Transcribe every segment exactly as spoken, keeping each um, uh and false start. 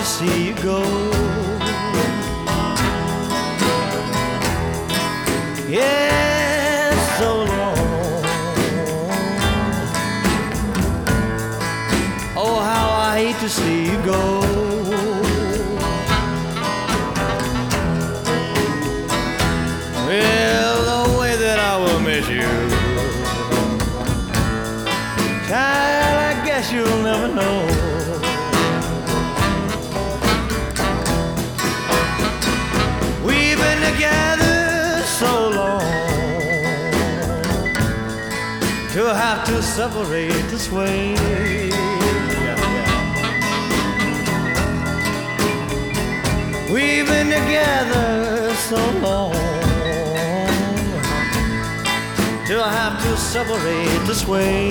to see you go. Yeah, so long. Oh, how I hate to see you go. Well, the way that I will miss you, child, I guess you'll never know. We've been together so long to have to separate this way. Yeah, yeah. We've been together so long to have to separate this way.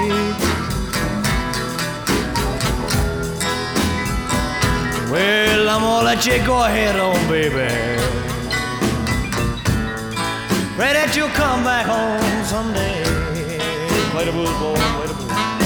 Well, I'm gonna let you go ahead on, baby. Pray that you'll come back home someday. Play the blues, boy, play the blues.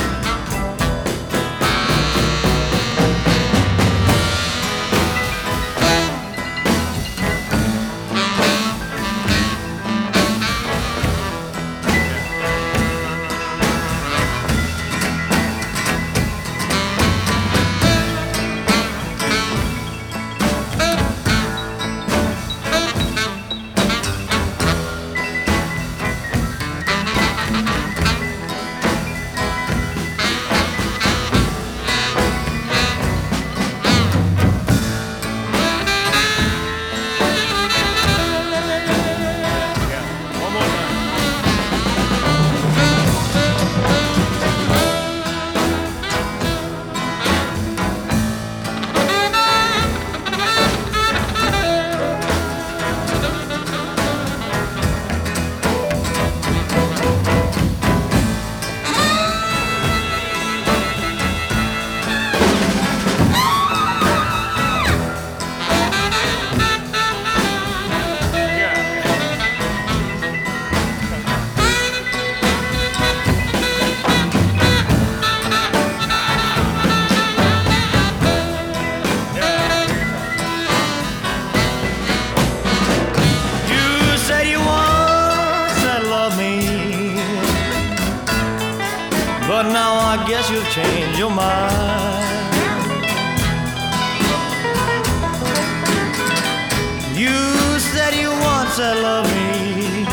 But now I guess you've changed your mind. You said you once said love me,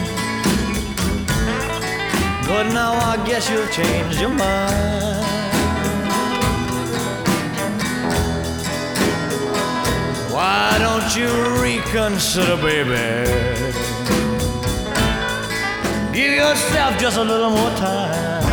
but now I guess you've changed your mind. Why don't you reconsider, baby? Give yourself just a little more time.